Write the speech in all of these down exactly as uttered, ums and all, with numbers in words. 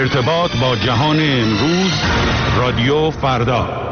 ارتباط با جهان امروز، رادیو فردا.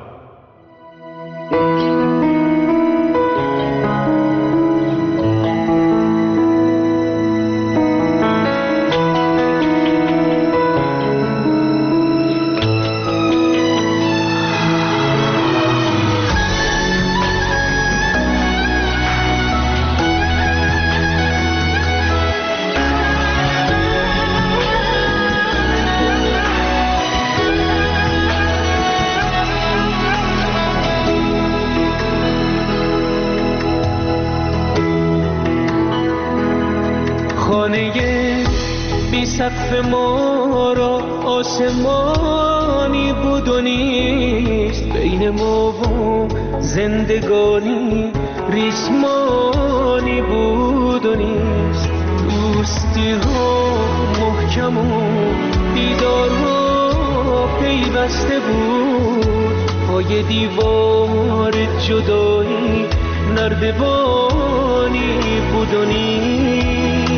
سقف ما را آسمانی بود و نیست، بین ما و زندگانی ریسمانی بود و نیست. دوستی ها محکم و دیدار ها پیوسته بود، پای دیوار جدایی نردبانی بود و نیست.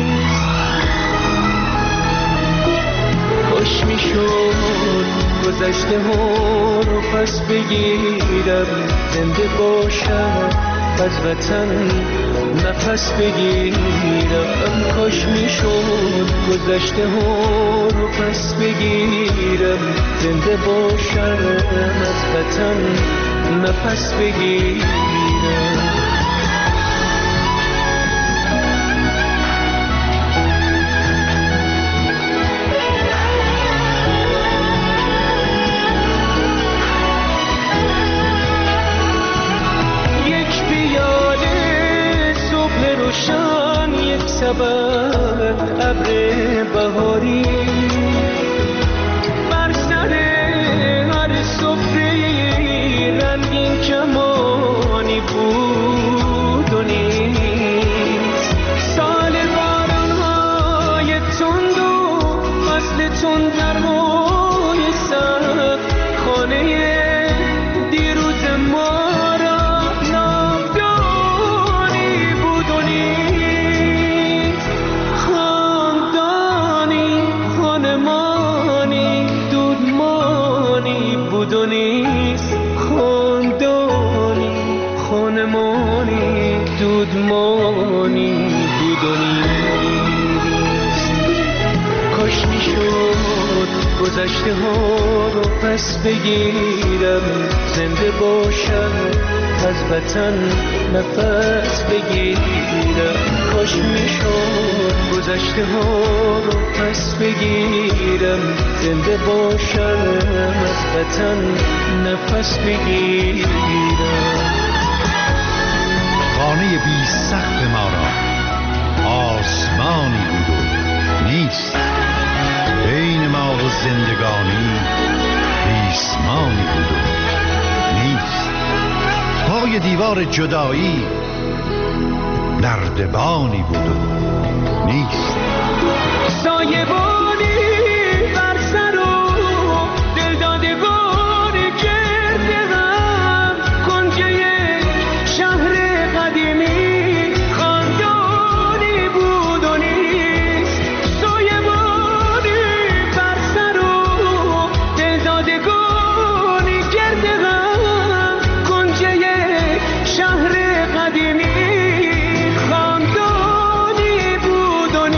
کاش میشد گذشته ها رو پس بگیرم، زنده باشم از وطن نفس بگیرم. کاش میشد گذشته ها رو پس بگیرم، زنده باشم از وطن نفس بگیرم. سبب ابر بهاری بر سر هر سفره رنگین کمانی بود و نیست. سال باران‌های تند و فصل تندرهای سخت خانه دیروز ما دودمانی بود و نیست. کاش میشد گذشته ها رو پس بگیرم، زنده باشم از وطن نفس بگیرم. کاش میشد گذشته ها رو پس بگیرم، زنده باشم از وطن نفس بگیرم. خانه بی سقف ما را آسمانی بود و نیست، بین ما و زندگانی ریسمانی بود و نیست. پای دیوار جدایی نردبانی بود و نیست. سایبانی بر سر و دلدادگان گرد غم، کنجه شهر قدیمی خاندانی بود و نیست. سایبانی بر سر و دلدادگان گرد غم، کنجه شهر قدیمی خاندانی بود و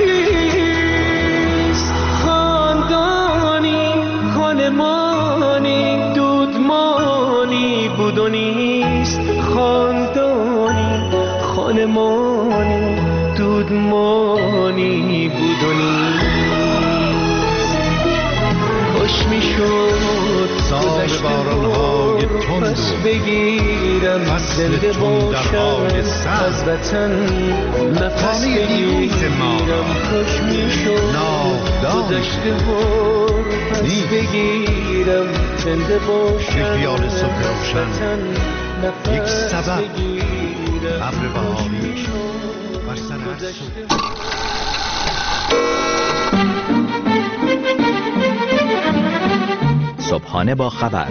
نیست. خاندانی خانمانی دودمانی بود و نیست. خاندانی خانمانی دودمانی بود و نیست. کاش میشد سال باران‌های تند پس بگیرم، زنده باشم از وطن نفس بگیرم. کاش میشد گذشته ها رو پس بگیرم، زنده باشم یک خیال صبح از روشن، وطن یک نفس سبب بگیرم. ابر بهاری بر سر هر صبح. صبحانه با خبر،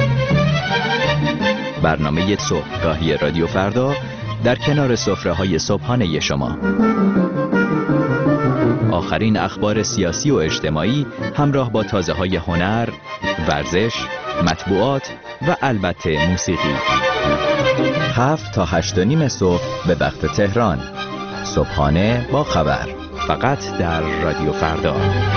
برنامه صبحگاهی رادیو فردا در کنار سفره‌های صبحانه شما. آخرین اخبار سیاسی و اجتماعی همراه با تازه‌های هنر، ورزش، مطبوعات و البته موسیقی. هفت تا هشت و نیم صبح به وقت تهران. صبحانه با خبر. فقط در رادیو فردا.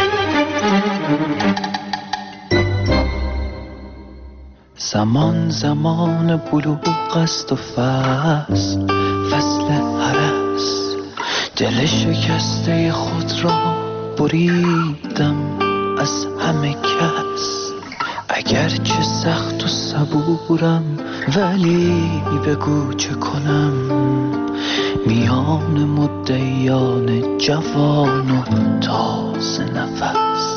زمان زمان بلوغ است و فصل فصل هرس، دل شکسته خود را بریدم از همه کس. اگرچه سخت و صبورم ولی بگو چه کنم، میان مدعیان جوان و تازه نفس.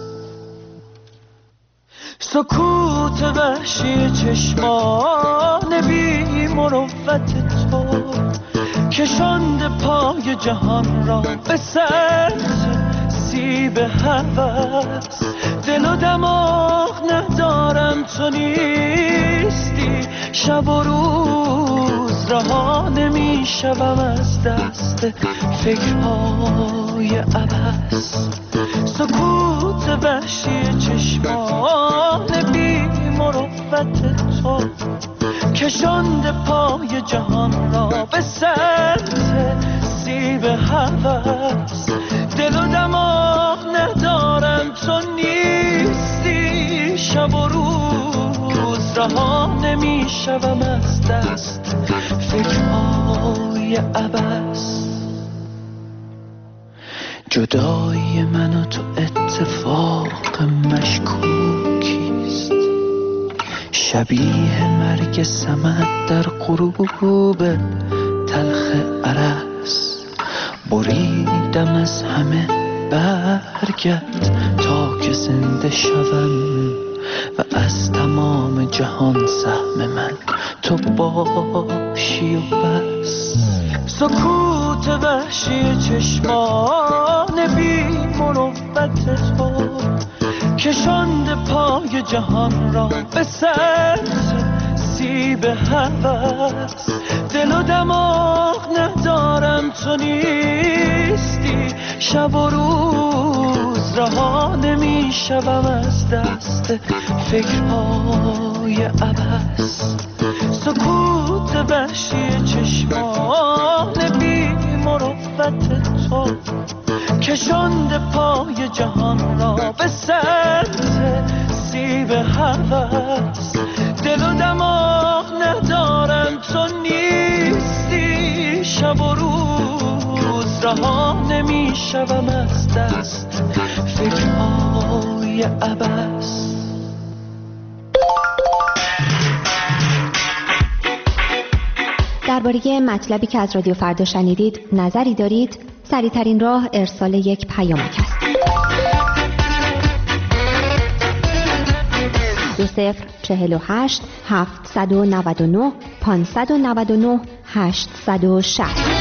سکوت وحشی چشمان بی مروت تو کشانده پای جهان را به سطح سیب هوس. دل و دماغ ندارم تو نیستی، شب و روز رها نمی شوم از دست فکرهای عبث. سکوت وحشی چشمان بی مروت تو کشانده پای جهان را به سطح سیب هوس. دل و دماغ ندارم تو نیستی، شب و روز رها نمی شوم از دست فکرهای عبث. جدایی من و تو اتفاق مشکوکیست، شبیه مرگ سمن در غروب تلخ ارس. بریدم از همه برگت تا که زنده شوم و از تمام جهان سهم من تو باشی و بس. سکوت وحشی چشمان بی مروت تو کشانده پای جهان را به سطح سیب هوس. دل و دماغ ندارم تو نیستی، شب و روز رها نمی شوم از دست فکرهای عبث. سکوت وحشی چشمان بی مروت تو کشانده پای جهان را به سطح سیب هوس. دل و دماغ ندارم تو نیستی، شب و روز رها نمی شوم از دست فکرهای عبث. درباره مطلبی که از رادیو فردا شنیدید نظری دارید؟ سریع‌ترین راه ارسال یک پیامک است. دو صفر چهل و هشت هفتصد و نود و نه پانصد و نود و نه هشتصد و شصت.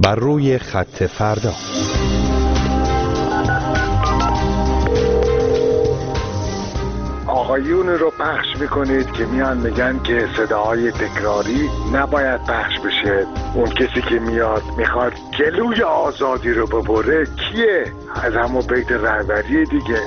بر روی خط فردا. آقایون رو پخش میکنید که میان میگن که صداهای تکراری نباید پخش بشه. اون کسی که میاد میخواد جلوی آزادی رو ببره کیه؟ از همون بیت رهبری دیگه.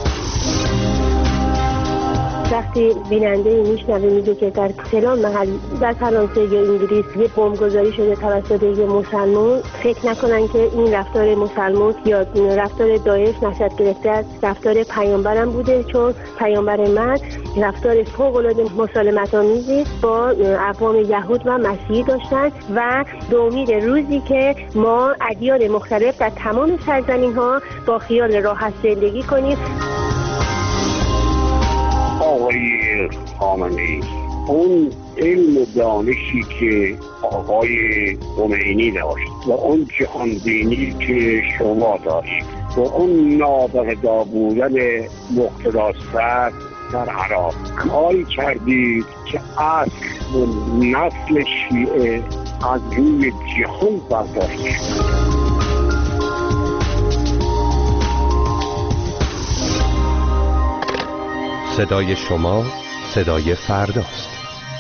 وقتی بیننده میشنوه میگه که در فلان محل در فرانسه یا انگلیس یه بمبگذاری شده توسط یه مسلمان، فکر نکنن که این رفتار مسلمان یا رفتار داعش نشأت گرفته از رفتار پیامبرم بوده، چون پیامبر من رفتار فوق‌العاده مسالمت‌آمیزی با اقوام یهود و مسیحی داشتن و به امید روزی که ما ادیان مختلف در تمام سرزمین‌ها با خیال راحت زندگی کنیم. آقای خامنه‌ای اون علم و دانشی که آقای خمینی داشت و اون جهانبینی که شما داشت و اون نابغه‌دار بودن مقتداست در عراق کاری کردید که اصل و نسل شیعه از روی جهان برداشته شد. صدای شما صدای فرداست.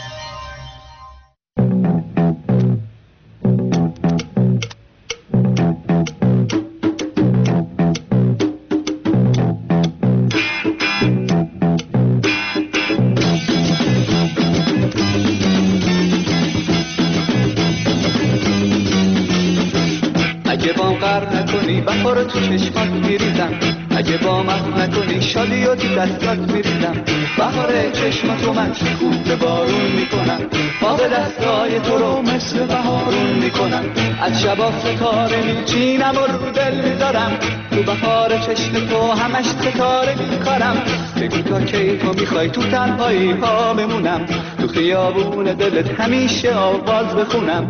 اگه با قرد نکنی بخور تو چشمات میریزم، اگه با مخ نکنی شادی و تو دستات میریزم، بهار چشماتو من شکوفه بارون میکنم، با دستای تو رو مثل بهارون میکنم، از شبا ستاره میچینم و رو دل میذارم، تو بهار چشم تو همش ستاره میکارم، بگو تا کی تو میخوای تو تنهایی پا بمونم، تو خیابون دلت همیشه آواز بخونم.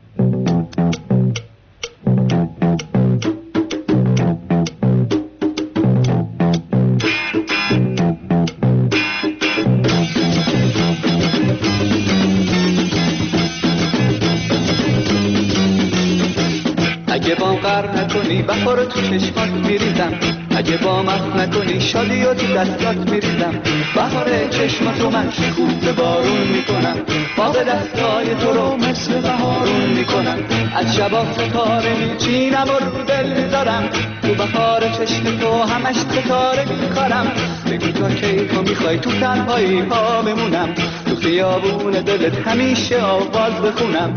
اگه با قر نکنی بخور تو چشمات میریزم، اگه با مخ نکنی شادی و تو دستات میریزم، بهار چشماتو من شکوفه بارون میکنم، با دستای تو رو مثل بهارون میکنم، از شبا ستاره میچینم و رو دل میذارم، تو بهار چشم تو همش ستاره میکارم، بگو تا کی تو میخوای تو تنهایی پا بمونم، تو خیابون دلت همیشه آواز بخونم.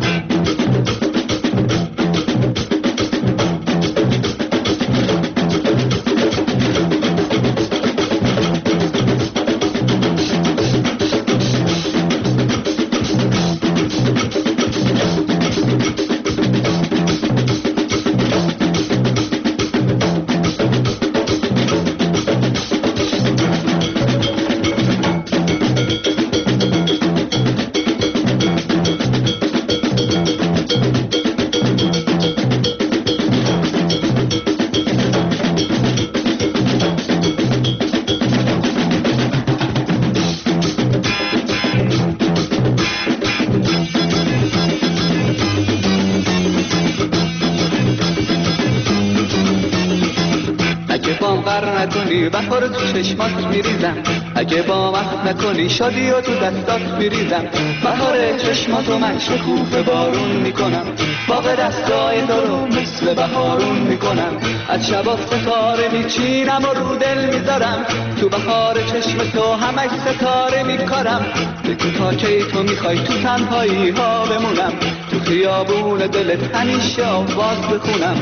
بخور تو چشمات میریزم، اگه با مخ نکنی شادی و تو دستات میریزم، بهار چشماتو من شکوفه بارون میکنم، باغ دستای تو رو مثل بهارون میکنم، از شبا ستاره میچینم و رو دل میذارم، تو بهار چشم تو همش ستاره میکارم، بگو تا کی تو میخوای تو تنهایی ها بمونم، تو خیابون دلت همیشه آواز بخونم.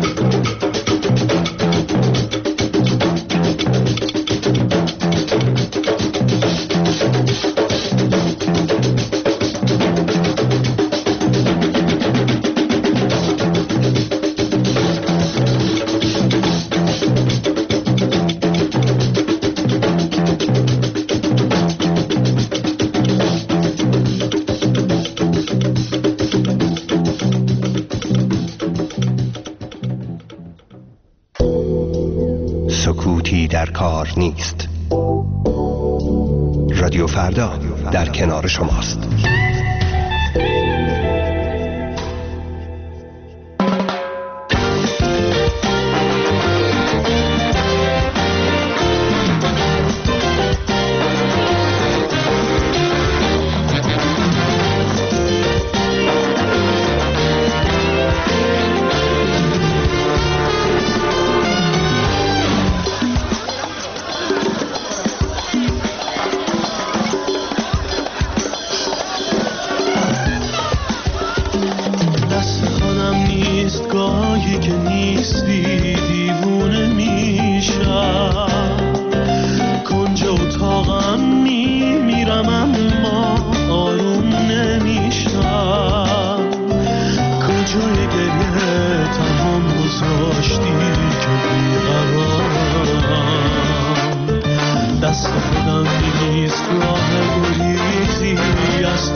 سکوتی در کار نیست. رادیو فردا در کنار شماست.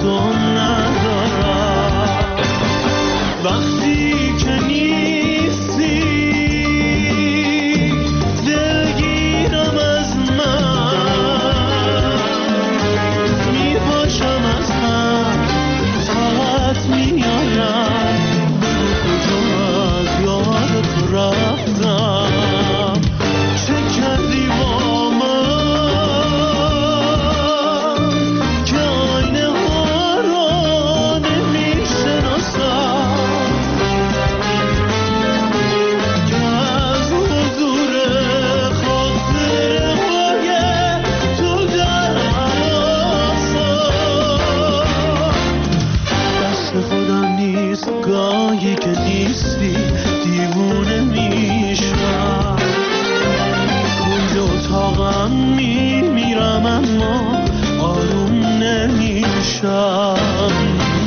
تو ندارم. وقتی که نیستی دلگیرم از من، میپاشم از هم طاقت میارم، بگو کجا از یاد تو رفتم، چه کردی با من که آینه ها رو نمیشناسم، که از حضور خاطره های تو در حراسم. دست خودم نیست گاهی که نیستی دیوونه میشم، کنج اتاقم میمیرم اما آروم نمیشم.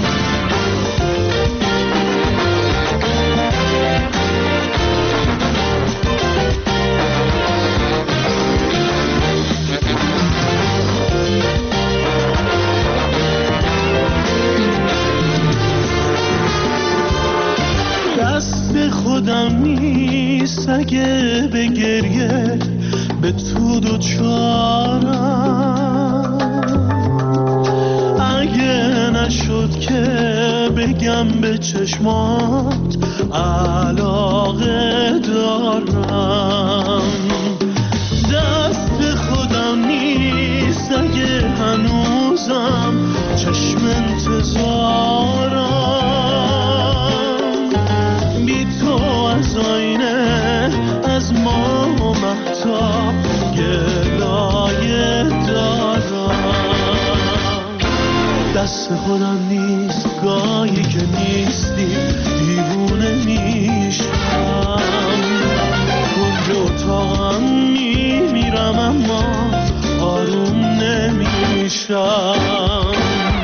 دست خودم نیست اگه به گریه به تو دوچارم، اگه نشد که بگم به چشمات علاقه دارم. دست خودم نیست اگه هنوزم چشم انتظارم، بی تو از آینه از ما و مهتاب گلایه دارم. دست خودم نیست گاهی که نیستی دیوونه میشم، کنج اتاقم میمیرم اما آروم نمیشم.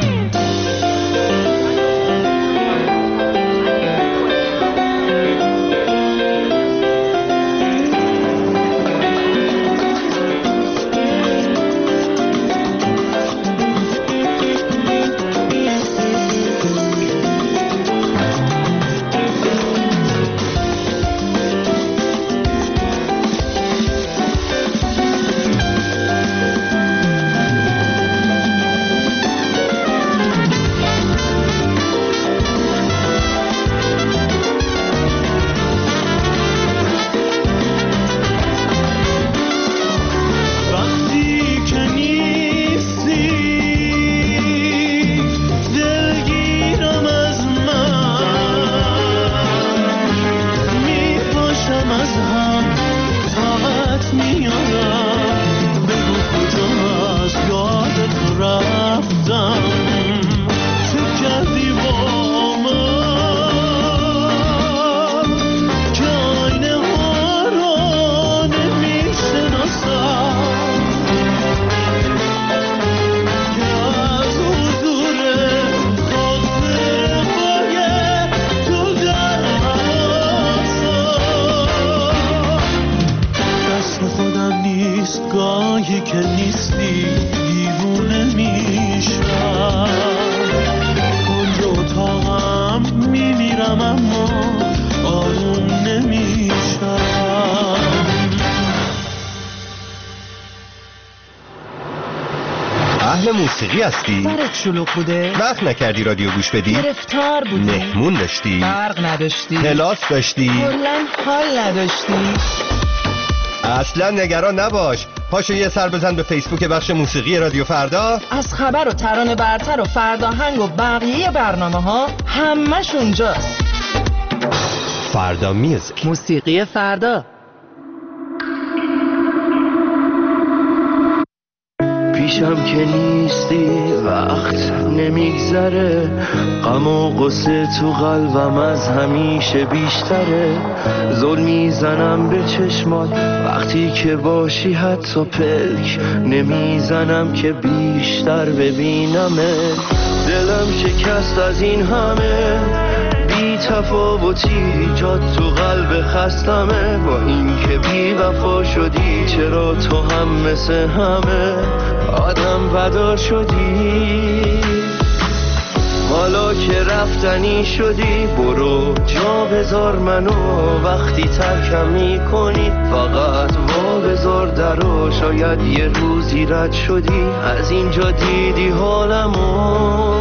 گاهی که نیستی دیوونه میشم، کنج اتاقم میمیرم اما آروم نمیشم. اهل موسیقی هستی؟ برات شلوغ بوده؟ وقت نکردی رادیو گوش بدی؟ گرفتار بودی؟ مهمون داشتی؟ برق نداشتی؟ کلاس داشتی؟ کلاً حال نداشتی؟ اصلا نگران نباش، پاشو یه سر بزن به فیسبوک بخش موسیقی رادیو فردا. از خبر و ترانه برتر و فرداهنگ و بقیه برنامه ها همش اونجاست. فردا میوزیک، موسیقی فردا. پیشم که نیستی وقت نمیگذره، غم و غصه تو قلبم از همیشه بیشتره، زل میزنم به چشمات وقتی که باشی، حتی پلک نمیزنم که بیشتر ببینمه، دلم شکست از این همه بی تفاوتی جات تو قلب خستمه، با این که بی وفا شدی چرا تو هم مثل همه آدم بدار شدی. رفتنی شدی برو جا بذار منو وقتی ترکم میکنی فقط وا بذار درو شاید یه روزی رد شدی از اینجا دیدی حالمو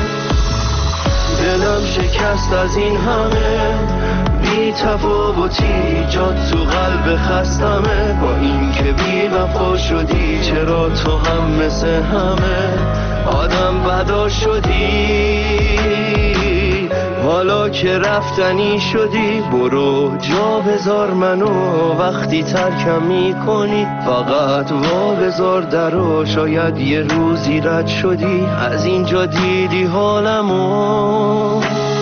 دلم شکست از این همه بی تفاوتی جات تو قلب خستمه با این که بی وفا شدی چرا تو هم مثل همه آدم بدا شدی حالا که رفتنی شدی برو جا بذار منو وقتی ترکم میکنی فقط وا بذار درو شاید یه روزی رد شدی از اینجا دیدی حالمو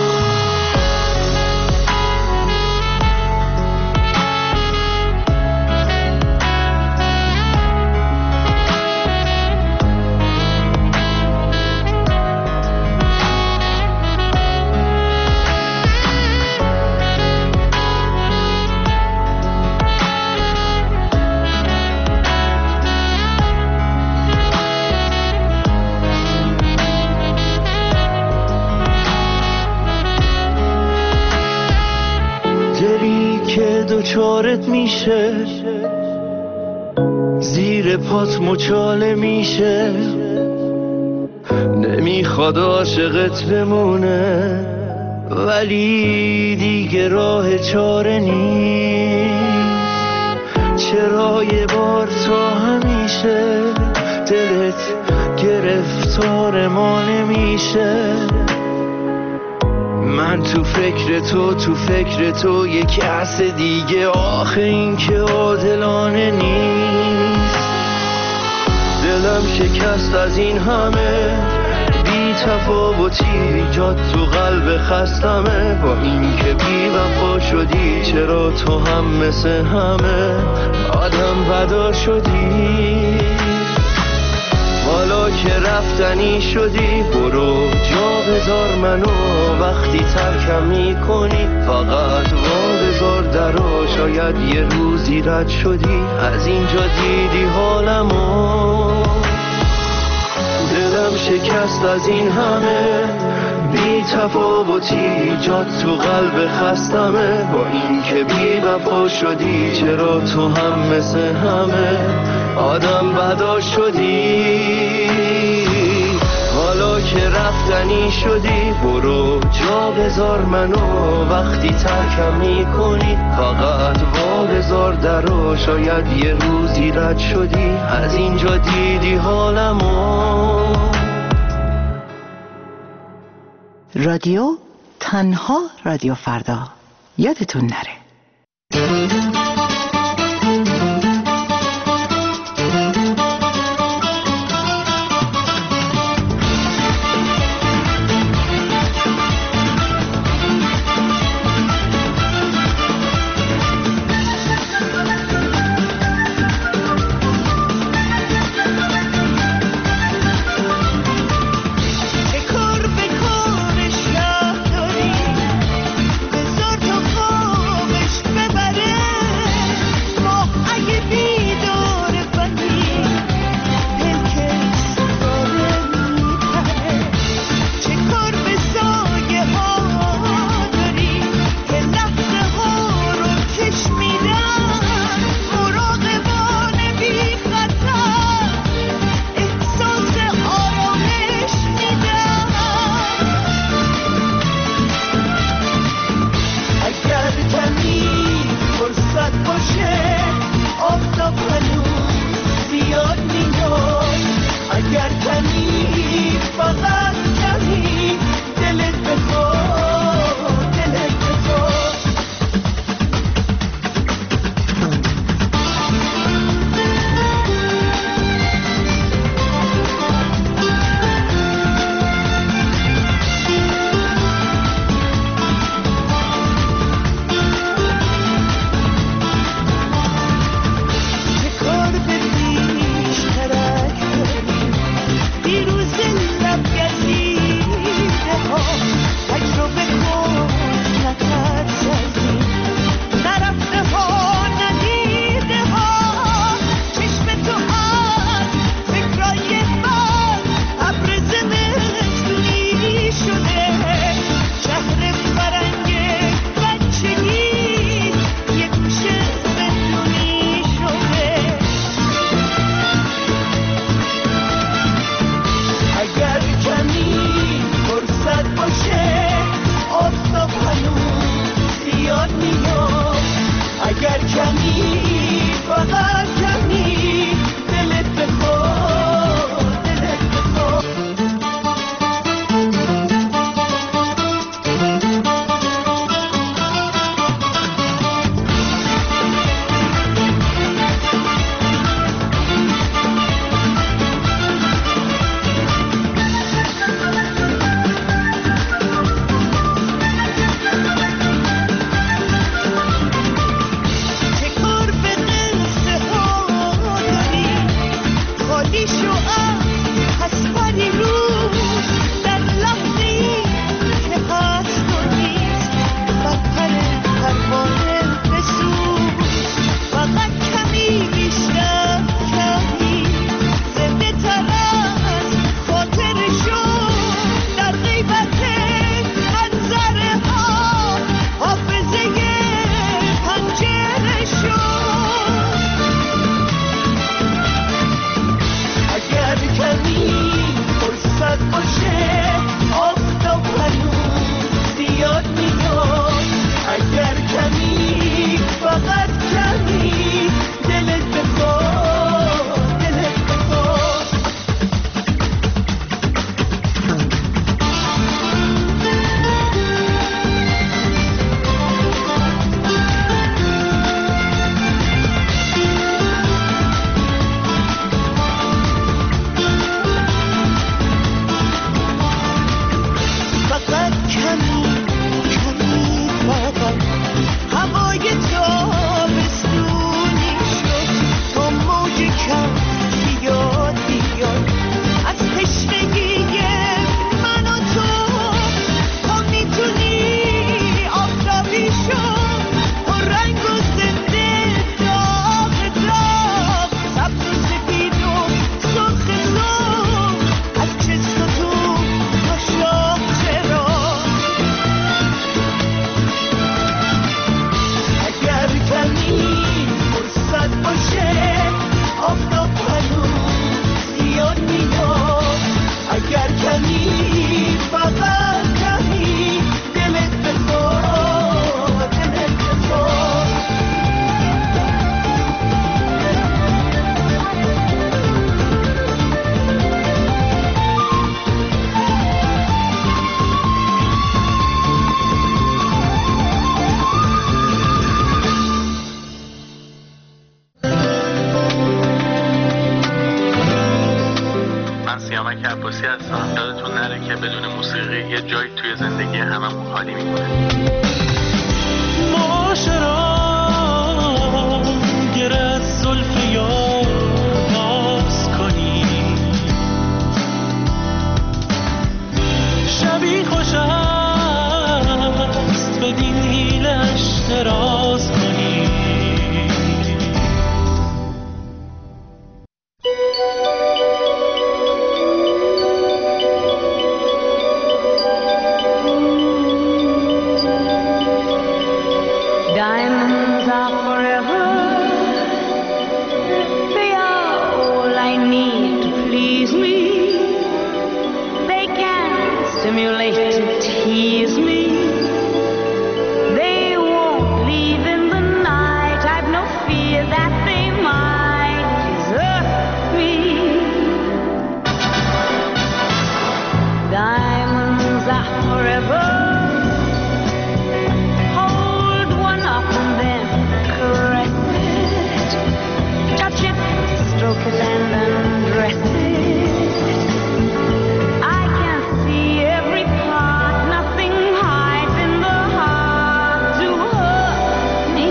دوچارت میشه زیر پات مچاله میشه نمیخواد عاشقت بمونه ولی دیگه راه چاره نیست چرا یه بار تا همیشه دلت گرفتار ما نمیشه من تو فکر تو تو فکر تو یه کس دیگه آخه این که عادلانه نیست دلم شکست از این همه بی تفاوتی جات تو قلب خستمه با این که بی وفا شدی چرا تو هم مثل همه آدم بدا شدی حالا که رفتنی شدی برو جا بذار منو وقتی ترکم میکنی فقط وا بذار درو شاید یه روزی رد شدی از اینجا دیدی حالمو دلم شکست از این همه بی تفاوتی جات تو قلب خستمه با این که بی وفا شدی چرا تو هم مثل همه آدم بدا شدی حالا که رفتنی شدی برو جا بذار منو وقتی ترکم میکنی فقط وا بذار درو شاید یه روزی رد شدی از اینجا دیدی حالمو رادیو تنها رادیو فردا یادتون نره به کار به کارش رفت داری بذار تا خواب دقیقه یه جای توی زندگی هممون خالی میکنه. معاشران گره از زلف یار باز کنی، شبی خوش است بدین حیلش دراز کنی. Diamonds are forever. They are all I need to please me. They can stimulate and tease me. They won't leave in the night. I've no fear that they might desert me. Diamonds are forever. Stroke it and undress it. I can see every part, nothing hides in the heart to hurt me.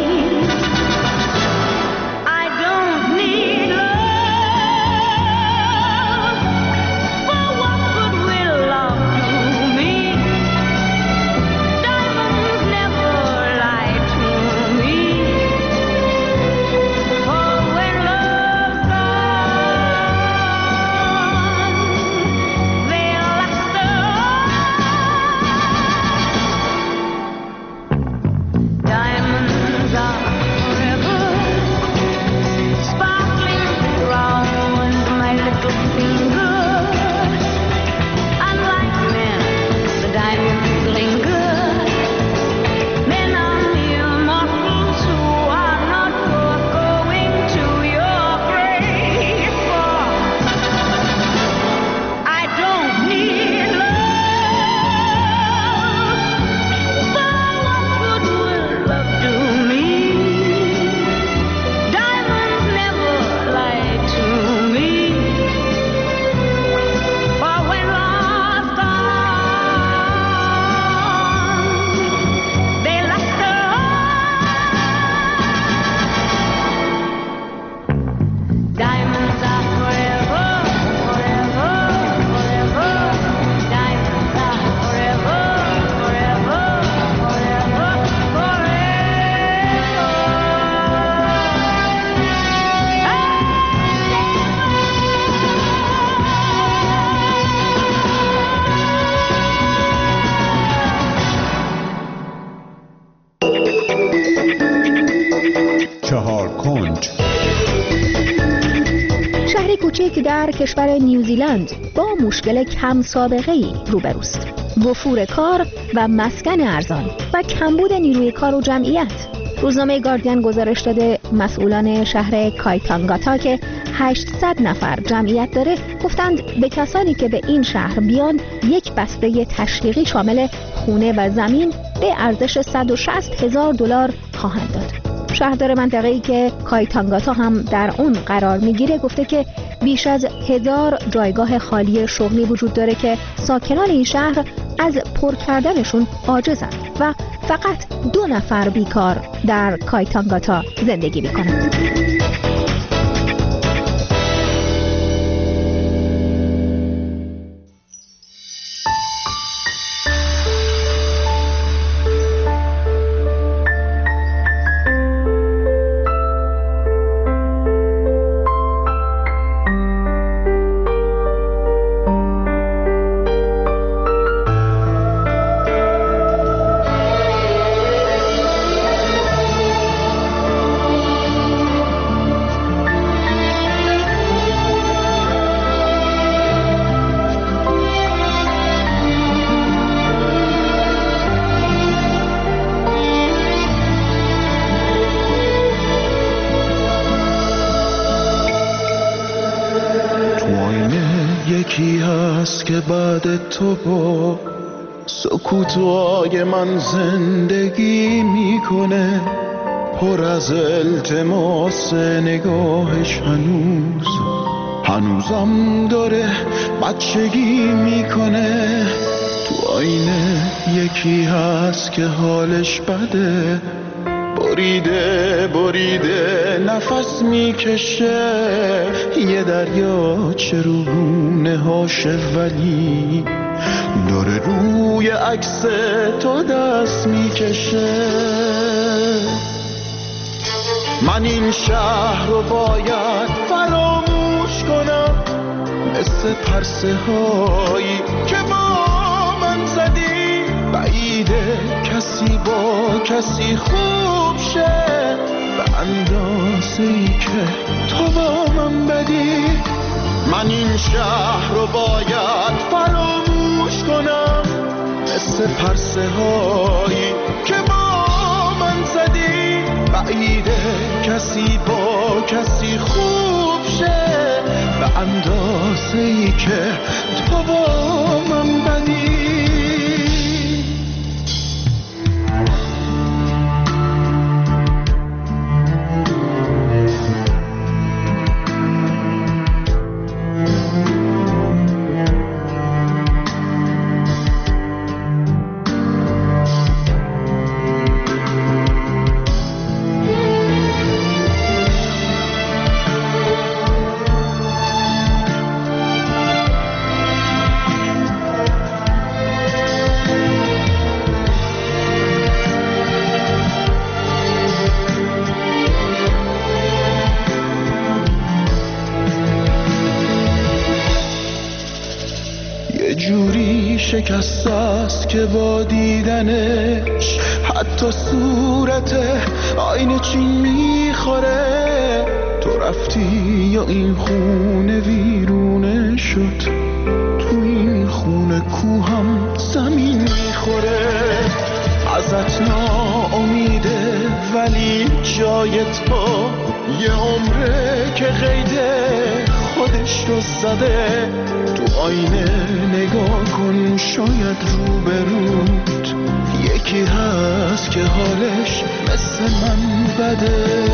I don't need love, for what good will love do me? Diamonds never lie to me, for when love کوچک در کشور نیوزیلند با مشکل کم سابقه‌ای روبروست: وفور کار و مسکن ارزان و کمبود نیروی کار و جمعیت. روزنامه گاردین گزارش داده مسئولان شهر کایتانگاتا که هشتصد نفر جمعیت داره گفتند به کسانی که به این شهر بیان یک بسته تشویقی شامل خونه و زمین به ارزش صد و شصت هزار دلار خواهند داد. شهردار منطقه‌ای که کایتانگاتا هم در اون قرار میگیره گفته که بیش از هزار جایگاه خالی شغلی وجود داره که ساکنان این شهر از پر کردنشون عاجزند و فقط دو نفر بیکار در کایتانگاتا زندگی میکنند. یکی هست که بعد تو با سکوتای من زندگی میکنه، پر از التماس نگاهش هنوز هنوزم داره بچگی میکنه. تو یکی هست که حالش بده، بریده بریده نفس میکشه، یه دریا چه روونه هاشه ولی داره روی عکس تو دست میکشه. من این شهر رو باید فراموش کنم، مثل پرسه هایی که با من زدی، بعیده کسی با کسی خوب شه به اندازه ای که تو با من بدی. من این شهر رو باید فراموش کنم، مثل پرسه هایی که با من زدی، بعیده کسی با کسی خوب شه به اندازه ای که تو با من بدی. شکست است که با دیدنش حتی صورت آینه چین میخوره. تو رفتی یا این خونه ویرونه شد، تو این خونه کوهم زمین میخوره. ازت ناامیده ولی جای تو یه عمره که قیده خودش رو زده. تو آینه نگاه کن، شاید روبروت یکی هست که حالش مثل من بده.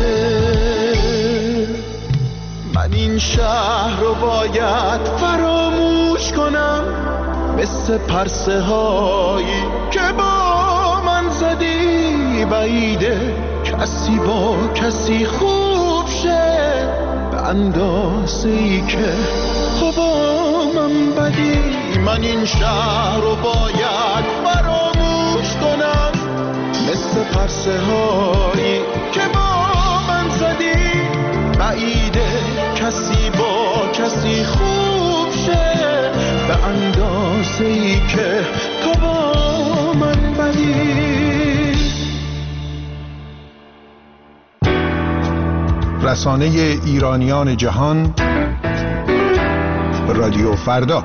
من این شهر رو باید فراموش کنم، مثل پرسه هایی که با من زدی، بعیده کسی با کسی خوب شه به اندازه ای که تو با من بدی. من این شهر رو باید فراموش کنم، مثل پرسه هایی که با من زدی، بعیده کسی با کسی خوب شه به اندازه ای که تو با من بدی. رسانه ایرانیان جهان، رادیو فردا.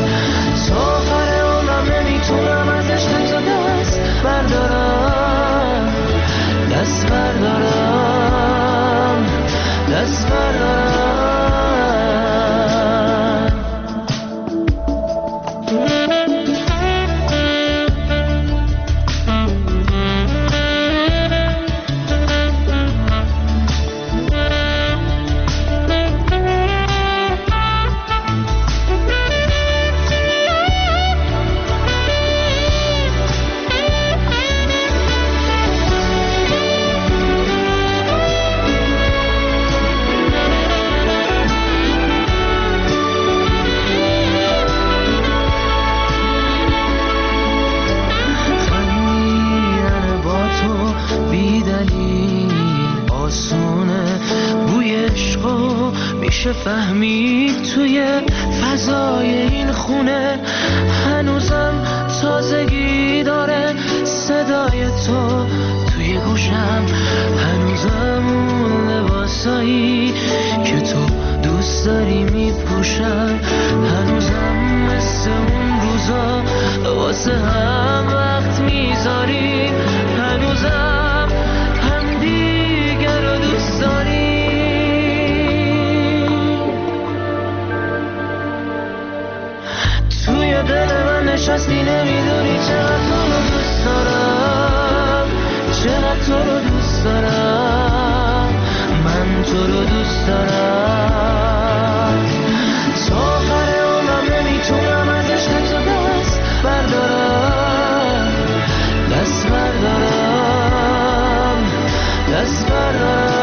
تا آخر عمرم نمیتونم از عشق تو دست بردارم. میشه فهمید توی فضای این خونه هنوزم تازگی داره صدای تو توی گوشم، هنوزم اون لباسایی که تو دوست داری میپوشم، هنوزم مثل اون روزا واسه هم وقت میذاری، هنوزم هم دیگر رو دوست داری. توی دل من نشستی نمیدونی چقدر تو رو دوست دارم، چقدر تو رو دوست دارم، من تو رو دوست دارم. تا آخر عمرم نمیتونم از عشق تو دست بردارم، دست بردارم، دست بردارم.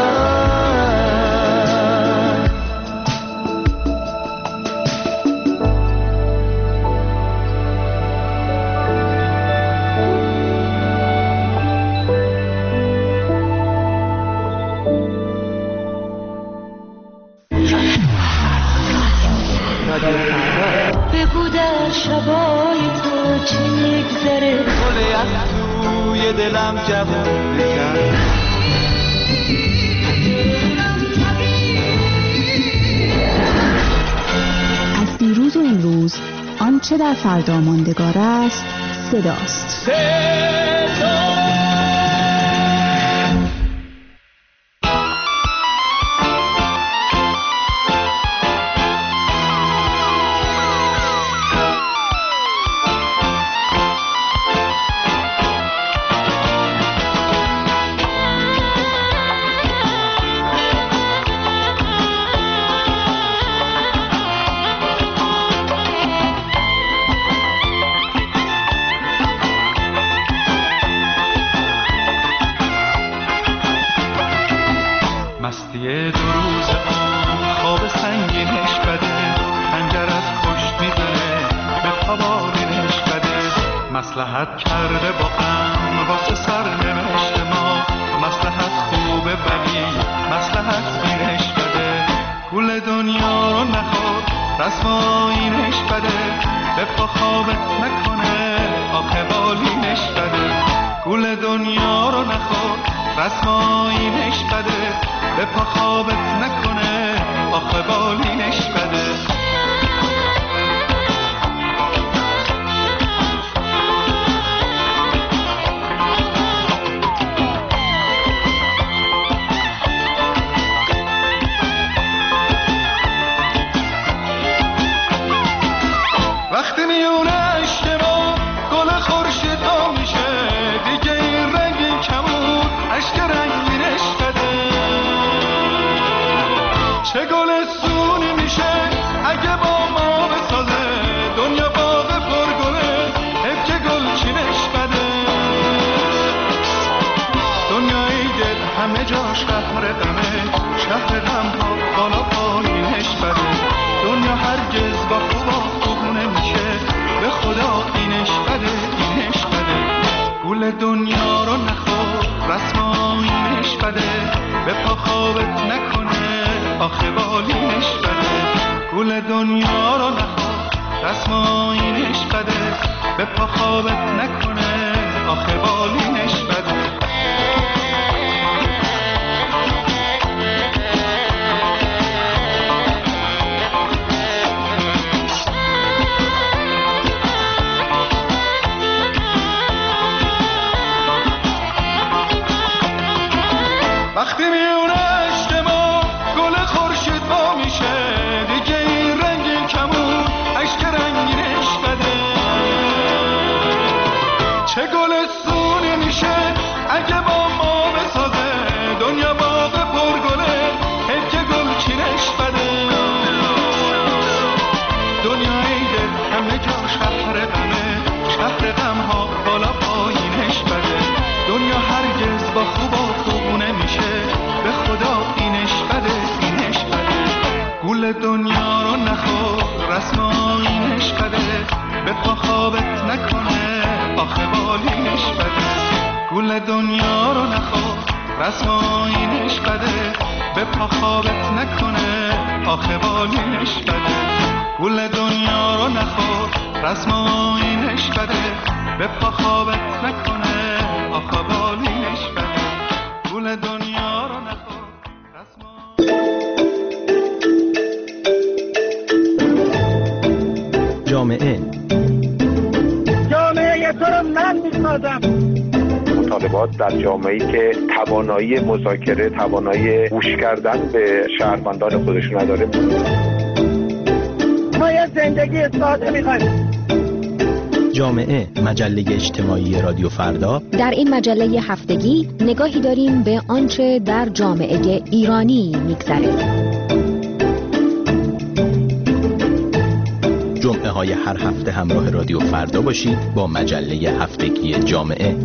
بگو در شبای تو چی میگذره، گله از توی دلم جوونه کرد. از دیروز و امروز آنچه در فردا ماندگار است صداست. صدا مصلحت کرده با غم واسه سرنوشت ما، مصلحت خوبه ولی مصلحت اینش بده. گول دنیا رو نخور رسوایینش بده، به پا خوابت نکنه آخه بالینش بده. گول دنیا رو نخور رسوایینش بده، به پا خوابت نکنه آخه بالینش بده. چه گلستونی میشه اگه با ما بسازه، دنیا باغ پرگله حیف که گل چینش بده. دنیای دل همه جاش قهر غمه، شهر غم ها بالا پایینش بده. دنیا هرگز با خوبا خوب نمیشه، به خدا اینش بده اینش بده. گول دنیا رو نخور رسمایینش بده، به پا خوابت نکنه آخه بالینش بده. گول دنیا رو نخور رسمایینش بده، به پا خوابت نکنه آخه بالینش بده. وقتی میونه اجتماع گل خورشید با میشه، دیگه این رنگین کمون عشق رنگینش بده. چه گلستونی میشه اگه با ما بسازه، دنیا باغ پرگله حیف که گل چینش بده. دنیای دل همه جا شهر غمه، شهر غم ها بالا پایینش بده. دنیا هرگز با خوبا خوب نمیشه، به خدا اینش بده اینش بده. گول دنیا رو نخور رسمایینش بده، به پا خوابت نکنه آخه بالینش بده. گول دنیا رو نخور رسمایینش بده، به پا خوابت نکنه آخه بالینش بده. گل دنیا رو نخور رسم آینش بده. به پا خوابت نکنه آخه بالینش بده. گل دنیا رو نخور رسم جامعه جامعه تو رو من میسازم. مطالبات در جامعه‌ای که توانایی مذاکره، توانایی گوش کردن به شهروندان خودش نداره. ما یه زندگی ساده می‌خوایم. جامعه، مجله اجتماعی رادیو فردا. در این مجله هفتگی نگاهی داریم به آنچه در جامعه ایرانی می‌گذره. جمعه های هر هفته همراه رادیو فردا باشید با مجله هفتگی جامعه.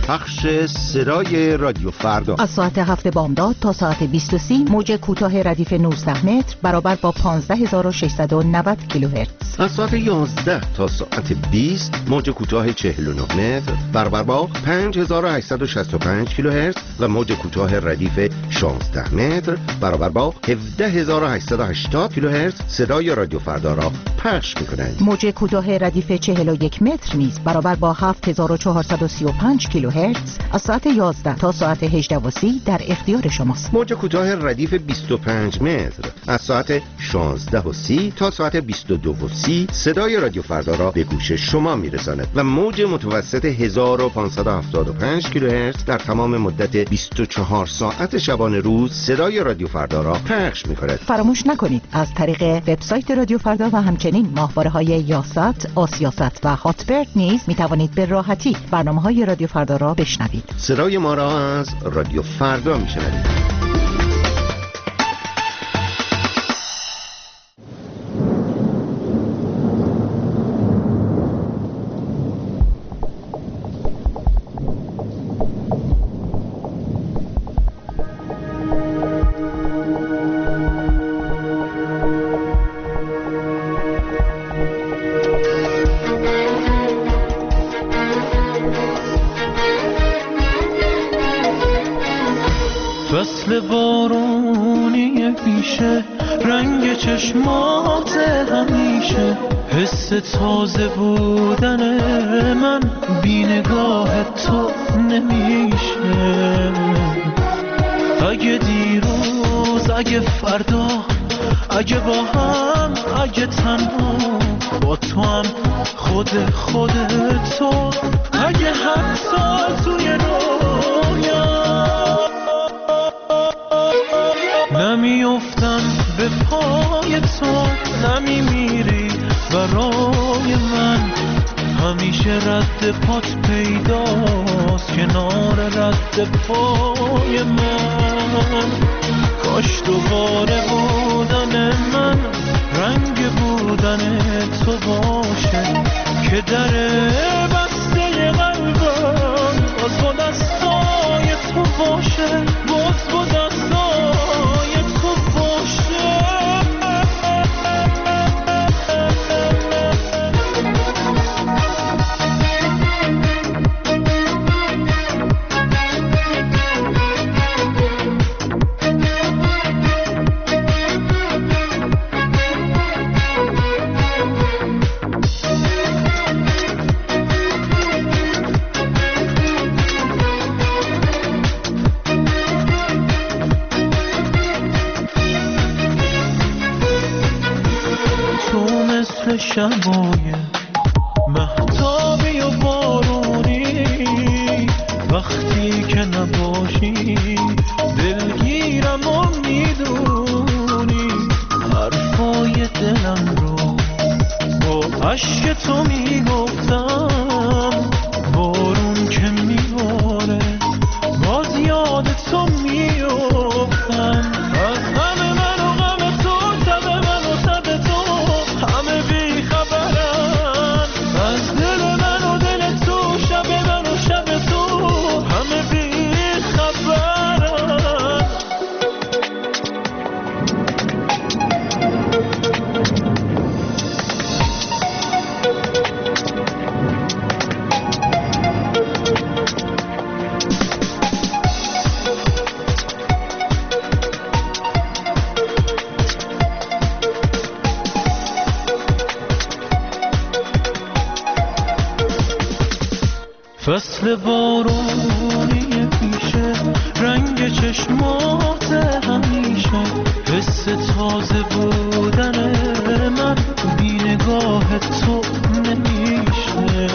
پخش صدای رادیو فردا از ساعت هفت بامداد تا ساعت بیست و سی موج کوتاه ردیف نوزده متر برابر با پانزده هزار و ششصد و نود کیلوهرتز. از ساعت یازده تا ساعت بیست موج کوتاه چهل و نه متر برابر با پنج هزار و هشتصد و شصت و پنج کیلوهرتز و موج کوتاه ردیف شانزده متر برابر با هفده هزار و هشتصد و هشتاد کیلوهرتز صدای رادیو فردا را پخش می‌کنند. موج کوتاه ردیف چهل و یک متر نیز برابر با هفت هزار و چهارصد و سی و پنج کیلوهرتز از ساعت یازده تا ساعت هجده و سی در اختیار شماست. موج کوتاه ردیف بیست و پنج متر از ساعت شانزده و سی تا ساعت بیست و دو و سی صدای رادیو فردا را به گوش شما میرساند و موج متوسط هزار و پانصد و هفتاد و پنج کیلوهرتز در تمام مدت بیست و چهار ساعت شبانه روز صدای رادیو فردا را پخش می‌کند. فراموش نکنید از طریق وبسایت رادیو فردا و همچنین ماهواره‌های یاست، آسیاست و هاتبرد نیز می‌توانید به راحتی برنامه‌های رادیو فردا را بشنوید. صدای ما را از رادیو فردا می‌شنوید. فصل بارونی پیشه رنگ چشمات همیشه حس تازه بودن من بی نگاه تو نمیشه. اگه دیروز اگه فردا اگه با هم اگه تنها با تو هم خود خود تو اگه حتی توی رویا نمیافتم به پای تو نمیمیری برای من همیشه رد پات پیداست کنار رد پای من. کاش دوباره بودن من رنگ بودن تو باشه که در بسته قلبم باز با دستای تو باشه باز با دستای تو باشه. شبای مهتابی و بارونی وقتی که نباشی دلگیرم و میدونی حرفای دلم رو با عشق تو میگفتم. بارون که میباره باز یاد تو میافتم. از غم من و غم تو تب من و تب تو همه بی خبرن. از دل من و دل تو شب من و شب تو همه بی خبرن. فصل بارونی پیشه رنگ چشمات همیشه حس تازه بودن من بی نگاه تو نمیشه.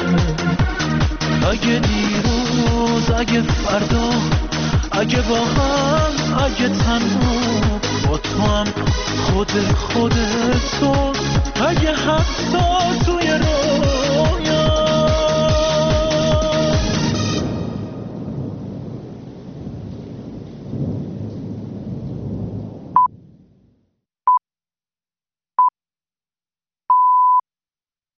اگه دیروز اگه فردا اگه با هم اگه تنها با تو هم خود خود تو اگه حتی توی